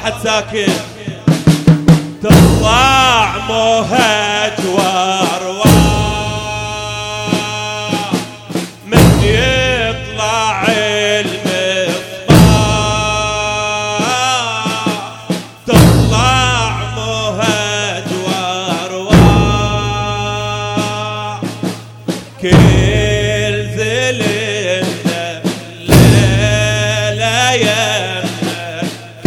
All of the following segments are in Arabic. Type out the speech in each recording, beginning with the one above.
حد ساكت. تطلع موهج وارواح من يطلع المصباح. تطلع موهج وارواح كل ظلمنا ليلة يمنا.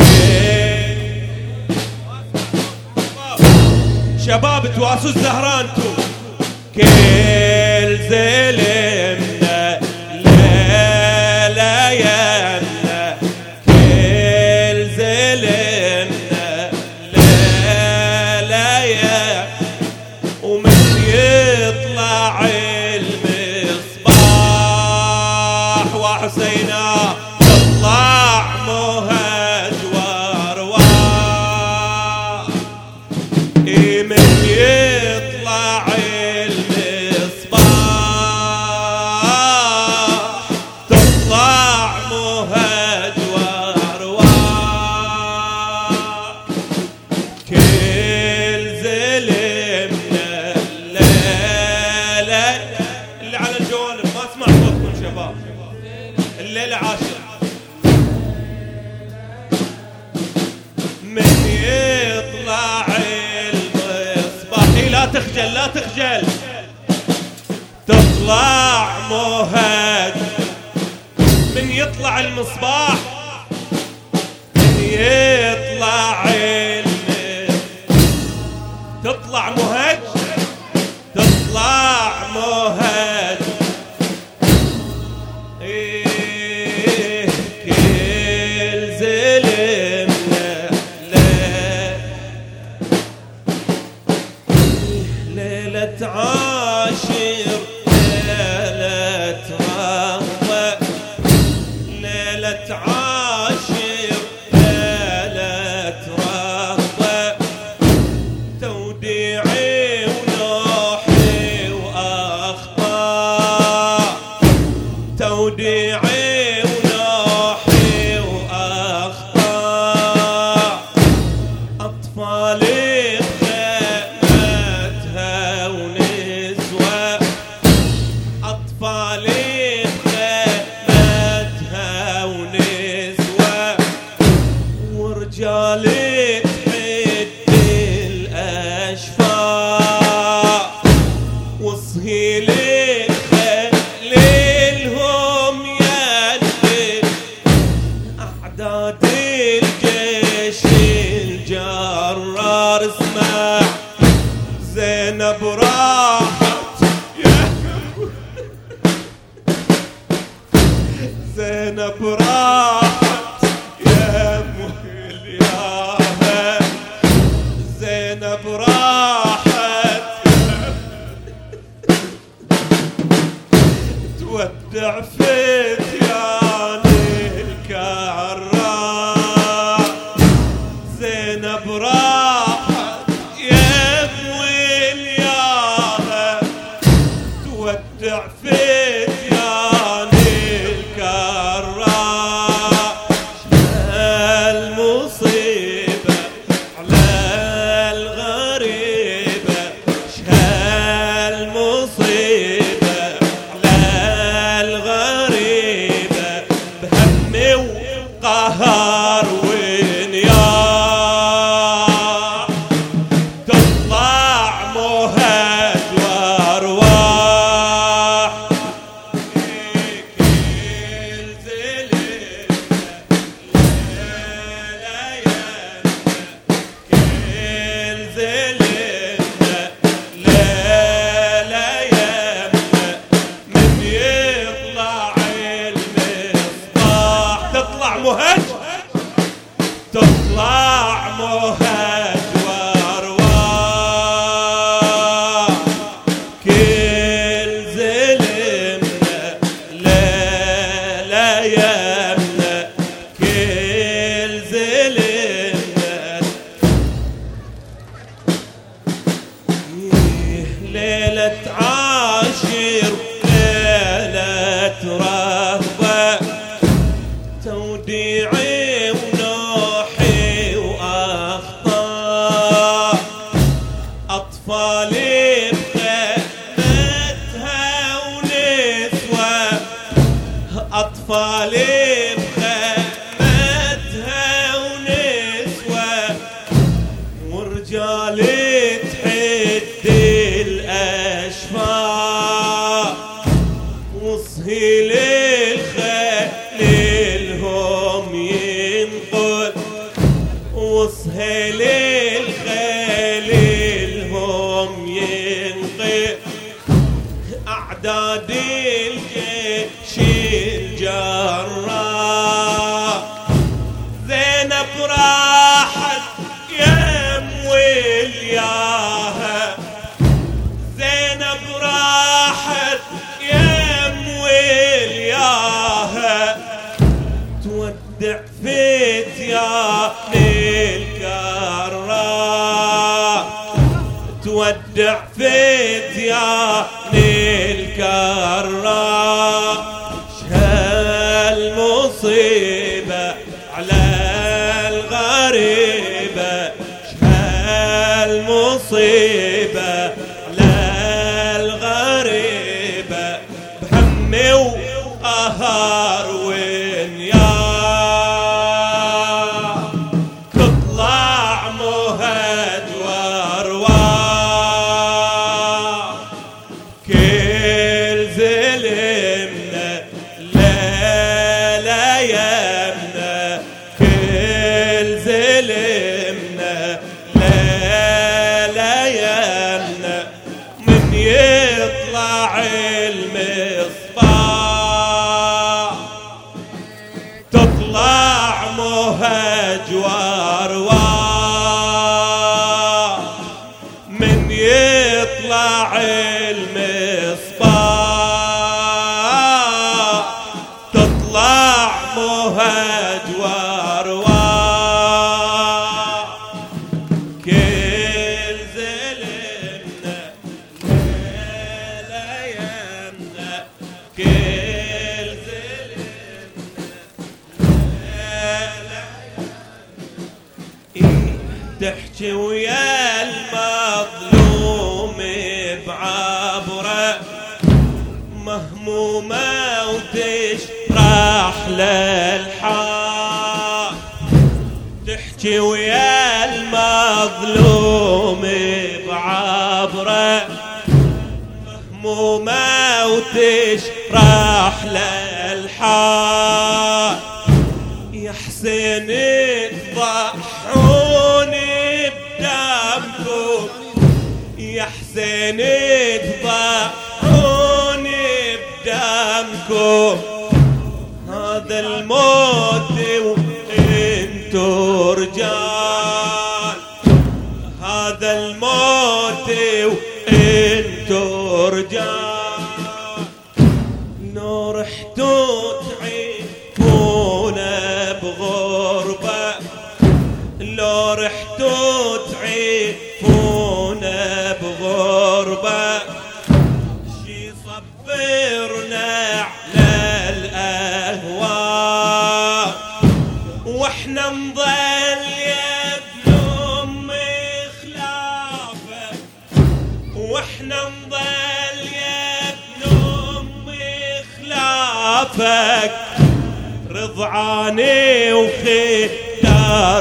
شباب تواسوا الزهران انتو. كل ظلمنا ليلة يمنا. كل ظلمنا ليلة يمنا. ومن يطلع المصباح وحسينا تطلع موهج وارواح. من يطلع المصباح تطلع موهج وارواح. كل ظلمنا الليلة. اللي على الجوانب ما اسمع صوتكم شباب. الليلة عاشر. من يطلع المصباح. لا تخجل لا تخجل. تطلع موهج. من يطلع المصباح. من يطلع تطلع موهج. تطلع موهج. كل ظلمنا ليلة عاشر. ليلة رغبة. ليلة عاشر. ليلة رغبة. توديعي ونوحي وأخطاء. توديعي ونوحي وأخطاء. أطفالي بخيمتها ونسوة. أطفالي بخيمتها ونسوة. ورجالي تحد الأشفاء. وصهيلي خليلهم ينبل. أعداد الجيش الجرار. اسمع زينب راحت زينب راحت يا مهلياها. زينب راحت تودع فتيان الكرار. زينب راحت يا مهلياها. تودع فتيان الكرار. المصيبة على الغريبة. المصيبة على الغريبة. بهم وقهر ونياح. تطلع موهج وارواح. كل ظلمنا ليلة يمنا. من يطلع المصباح. تطلع موهج. تطلع موهج وارواح. كل ظلمنا ليلة يمنا. كل ظلمنا ليلة عاشر. ليلة رهبة. توديعي ونوحي وسهيل الخيل هم ينقل، وسهيل الخيل هم ينقل، أعداد الجيش الجراح. زينب راحت يم ولياها، زينب راحت يم ولياها، تودع فتيان الكرام، تودع فتيان الكرام. شهالمصيبة على الغريبة، شهالمصيبة على الغريبة، بهمي وقهر ونياه، تطلع مهج وارواح. كل زلمنا لا يمنا، كل زلمنا لا يمنا، من يطلع المصباح تطلع مهج وارواح، من يطلع المصباح تطلع مهج وارواح. كل زلمنا لا يمنا، كل زلمنا تحكي ويا المظلوم بعبره، مهمومة وتشرح للحال. تحكي ويا المظلوم بعبره، مهمومة وتشرح للحال. يا حسين تضحوني بدمكم، يا حسين تضحوني بدمكم، هذا الموت وانتو رجال، هذا الموت وانتو رجال. لو رحتوا تعيبونا بغربة، لو رحتوا تعيبونا بغربة، شي صبرنا على الأهواء، واحنا نظل يا ابن أمي خلافك، واحنا نظل يا ابن أمي خلافك، رضعاني وختار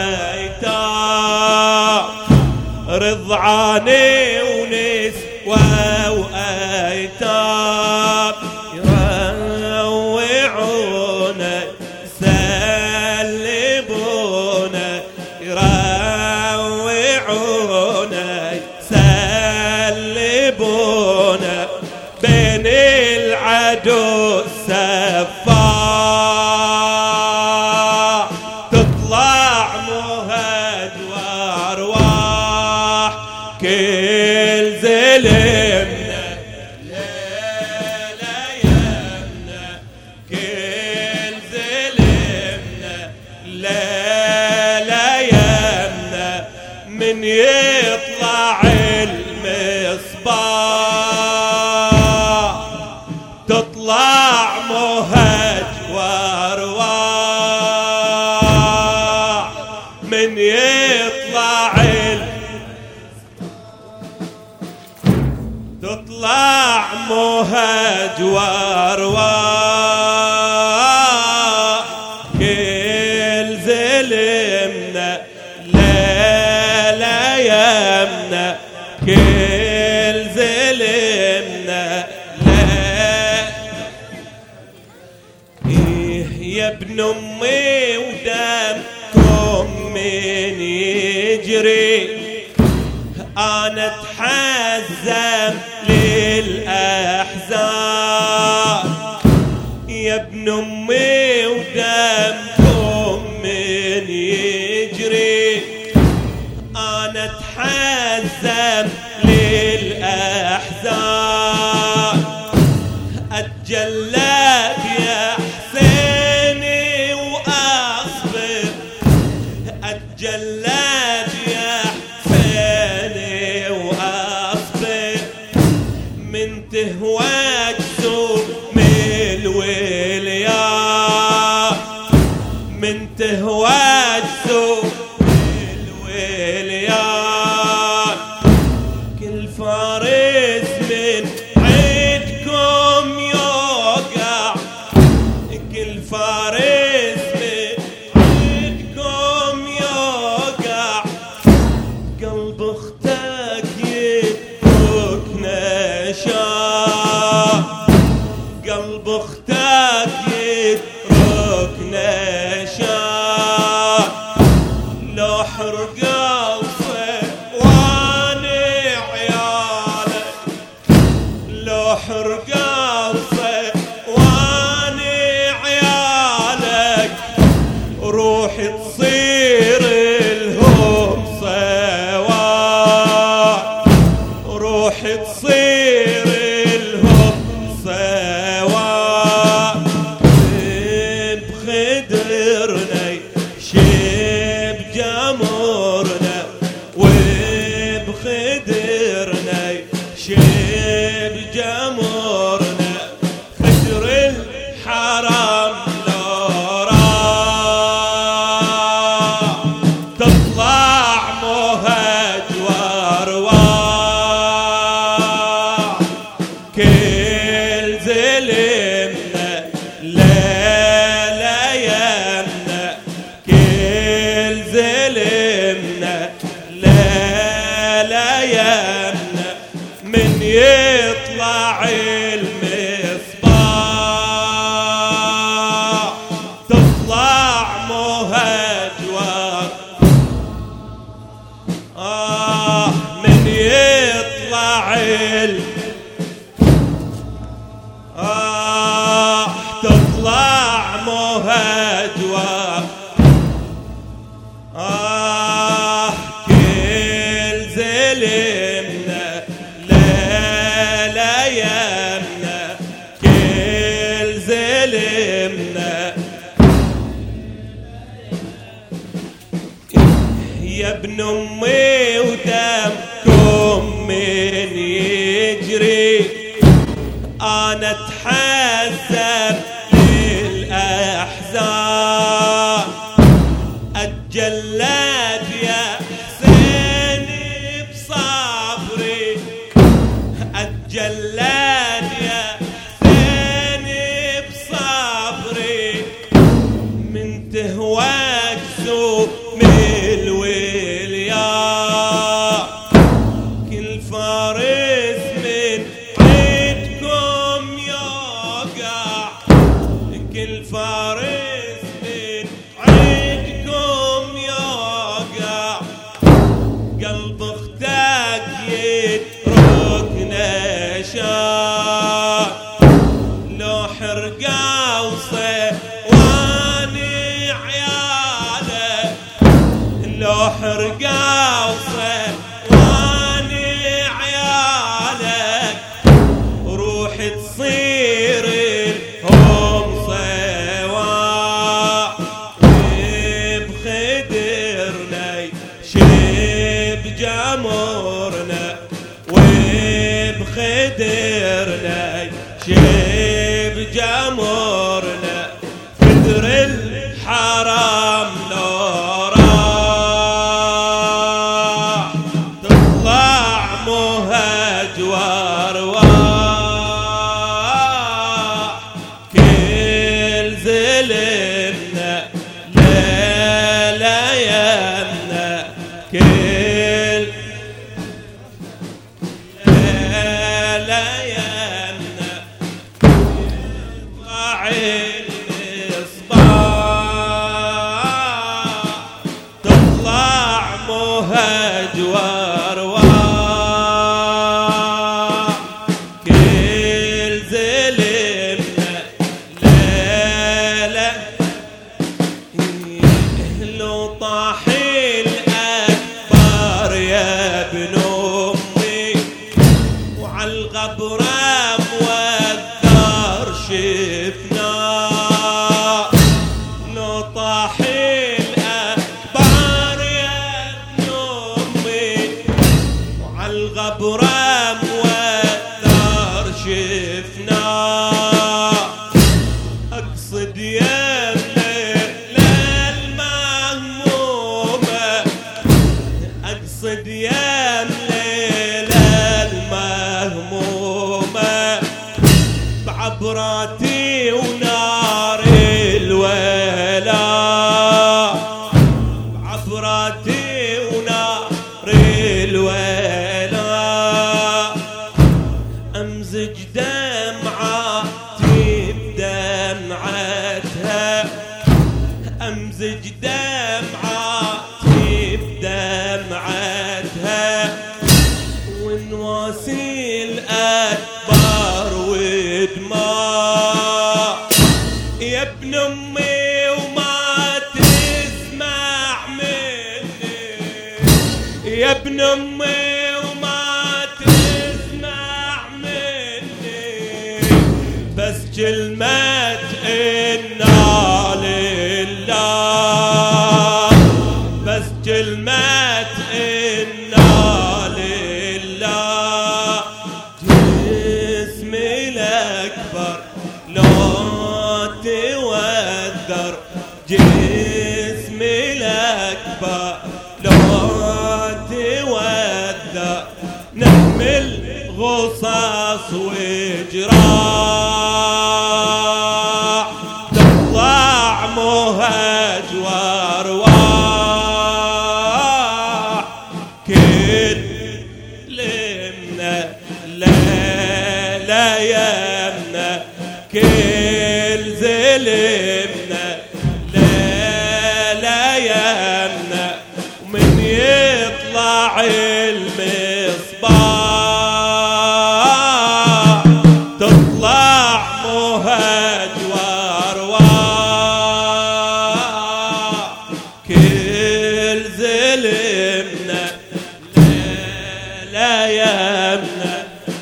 ويتام، رضعاني ونسوى وأيتام. يروعونا يسلبونا، يروعونا يسلبونا، بين العدو السفاح تطلع مهج وارواح. كل زلمنا لا يمنا، كل زلمنا لا يمنا، من يطلع المصباح تطلع مهج وارواح، من يطلع تطلع مهج وارواح. كل زلمنا لا يمنا، كل زلمنا ابن امي ودمكم من يجري انا اتحزم للاحزان يا ابن امي ودمكم من يجري انا اتحزم للاحزان اتجلد يا حسيني واصبر اتجلد يا حسيني واصبر من تهواك سوم الوليان من تهواك سوم الوليان كل فارس من عندكم يوقع كل فارس من عندكم يوقع قلب اختك يترك نشاء قلب اختك يترك نشاء لو حرق صواني عيالك لو حرق صواني عيالك روح تصير الهم سوا روح تصير الهم سوا بخدرنا شب جمرنا وبخدرنا شب جمرنا خدر الحرام لو راح تطلع مهج وارواح كل زلمنا لا يمنا كل زلمنا لا يمنا من يطلع المصباح تطلع مهجوار من يطلع تطلع مهجوار كل زلمنا لا يمنا كل زلمنا يا ابن امي ودمكم من يجري انا اتحزم للاحزان اتجلد يا حسيني بصبري اتجلد يا حسيني بصبري من تهواك سوم الوليان كل فارس من عندكم يوقع كل فارس من عندكم يوقع قلب اختك يترك نشاء لو حرقة وصواني عيالك لو حرقة وصواني عيالك روح تصير الهم سوا بخدرنا شب جمرنا وبخدرنا شب جمرنا خدر الحرام لو راح تطلع مهج وارواح كل زلمنا لا يمنا كل لا يمنا الغبرة موذر شفنا نطاح الأكبر يا ابن أمي وعلى الغبرة موذر شفنا أقصد يا الليلة المهمومة أقصد يا الليلة المهمومة بعبراتي ونار الولاء بعبراتي ونار الولاء أمزج دمعاتي بدمعتها أمزج دمعاتي بدمعتها ونواسي الأكبر ودماء يا ابن أمي وما تسمع مني يا ابن أمي وما تسمع مني بس كلمة إنا لله بس كلمة إنا لله جسمي الأكبر لو توذر جسمي الأكبر لو توذر نحمل غصص وجراح تطلع مهج وارواح كلمنا لا لا يمنا كل زلمنا لا لا يمنا ومن يطلع المصباح تطلع مهج وارواح كل زلمنا لا لا يمنا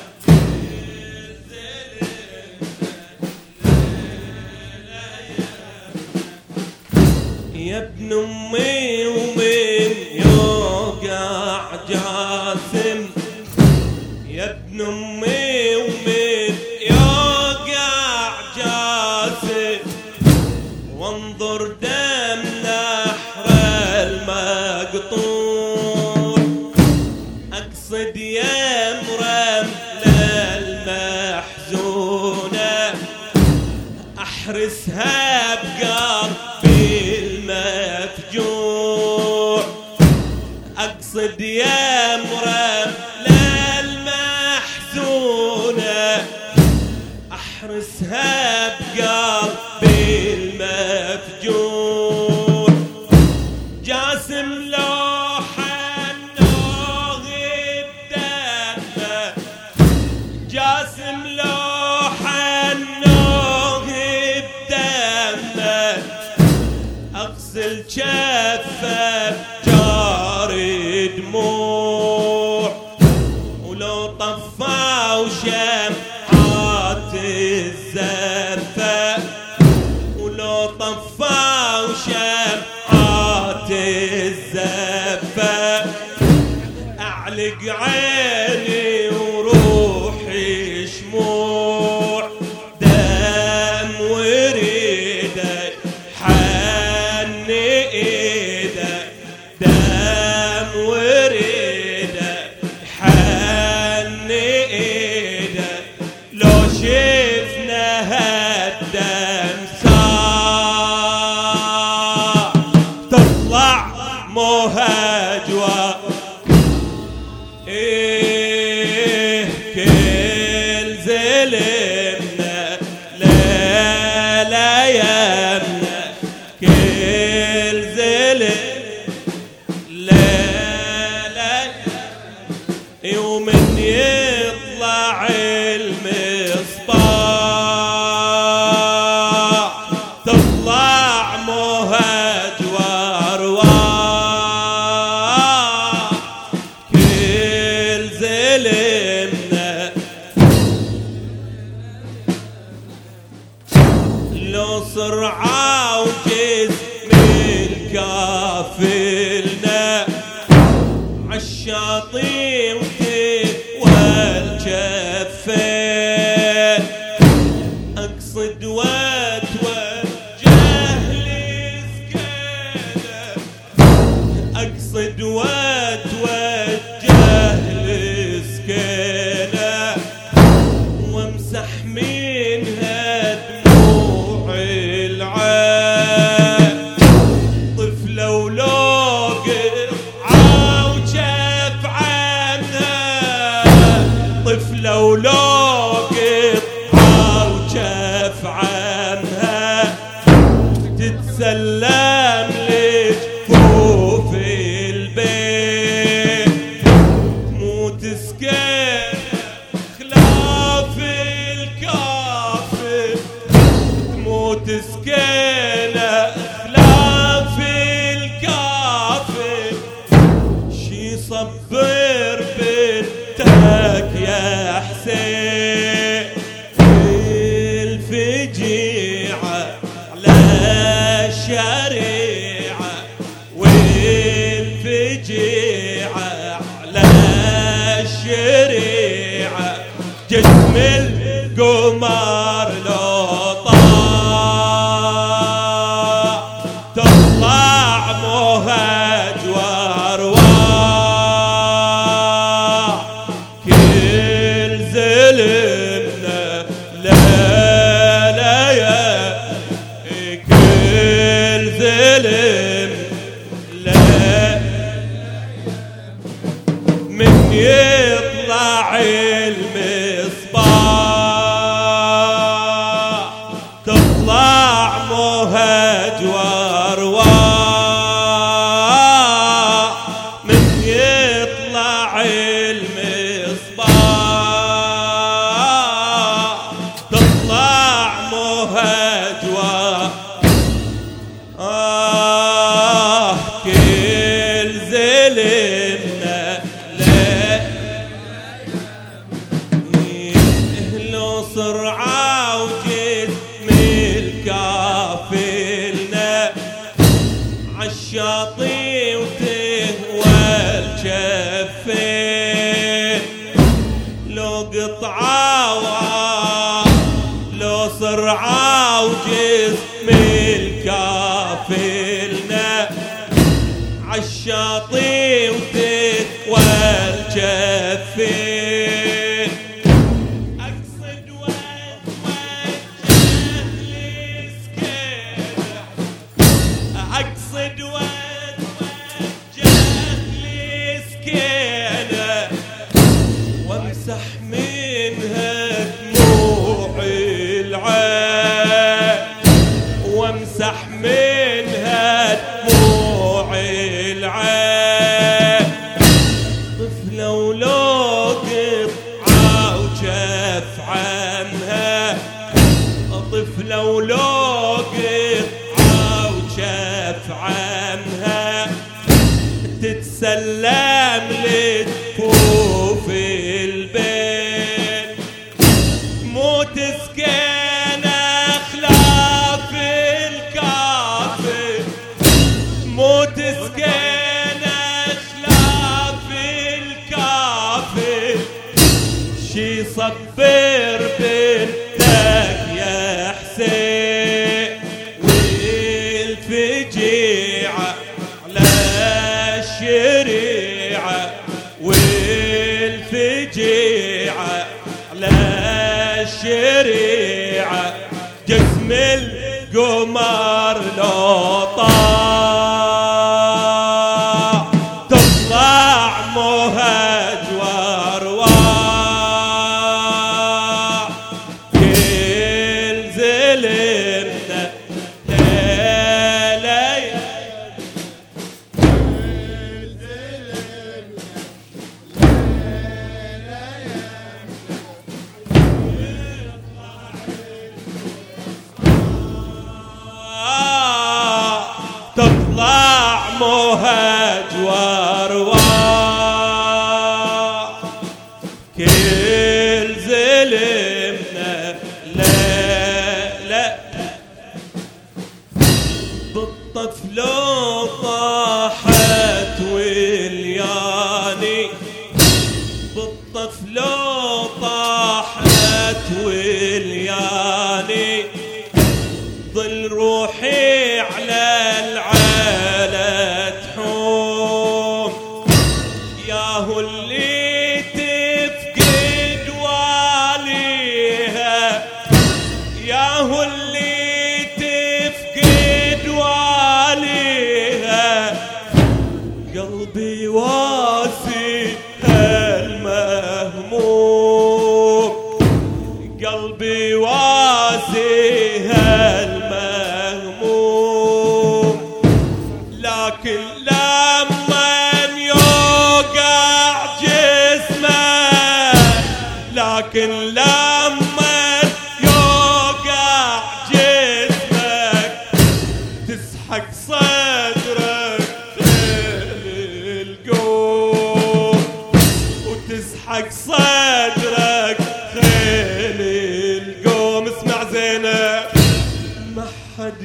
يا ابن أمي ومن يوقع جاسم يا ابن أمي ومن يوقع جاسم وانظر دم نحر المقطوع أقصد يا مرملة المحزونة أحرسها بقلبي المفجوع أقصد يا مرملة المحزونة أحرسها بقلبي المفجوع جاسم لوحة نوغي بدمه جاسم لوحة نوغي بدمه أغسل شفه جاري دموع ولو طفى وشمعات الزفة ولو طفى وشمعات الزفة أعلق عيني وروحي شموع دم وريدي حني ايدي دم وريدي حني ايدي لو شفنا هالدم ساعة تطلع مهجوة إيه كل زلمنا لا لا يمنا كل زلم لا لا ومن يطلع المصباح تطلع مهج وارواح كل زلمنا النصر عاوجز من كافلنا عالشاطئ والجفين اقصد واتوجه لسكينه اقصد واتوجه لسكينه وامسح منها دموع العين طفله ولو قطعه وجف عنها طفله ولو قطعه وجف عنها تتسلم لجفوف البيت تموت سكينه خلاف الكافر تموت سكينه خلاف الكافر شي صبر بنتك يا حسين الفجيعه على الشريعه والفجيعه على الشريعه جسم القمر لو طاح تطلع مهج وارواح كل زلمنا لا لا يا كل زلم لا من يطلع المصباح تطلع مهج وارواح من يطلع المصباح تطلع مهج كل زلمنا لا النصر عاوجز من كافلنا عالشاطئ وتهوى الجفين لو قطعه لو صر عاوجز من كافلنا عالشاطئ وتهوى الجفين اقصد واتوجه لسكينه اقصد واتوجه لسكينه وامسح منها دموع العين وامسح منها دموع العين طفله ولو قطعه وجف عنها طفله ولو قطعه وجف عنها تتسلم لجفوف البيت موت سكينه خلاف الكافر موت سكينه خلاف الكافر شي صبر بنتك يا حسين والفجيعه على الشريعه والفجيعه على الشريعه جسم القمر لو طاح تطلع مهج وارواح كل زلمنا لا لا يا لو طاحت ولياني، بالطف لو طاحت ولياني، ظل روحي على العلا تحوم. ياهو اللي تفقد واليها، ياهو اللي تفقد واليها، قلبي واسي هالمهموم، قلبي واسي هالمهموم. لكن لمن يوقع جسمه، لكن لمن يوقع جسمك، تسحق صدرك خيل القوم، وتسحق صدرك خيل القوم. اسمع زينب، ما حد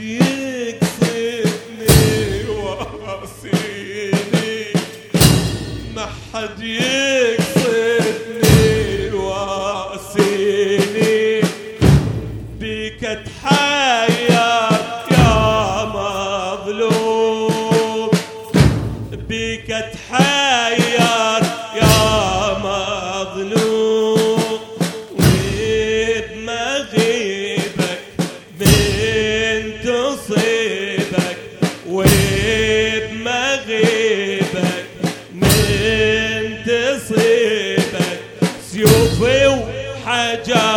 يقصدني واسيني، ما حد يقصدني واسيني، بيك اتحير يا مظلوم، بيك اتحير يا مظلوم. وبمغيبك من تصيبك، وبمغيبك من تصيبك، سيوفي وحجار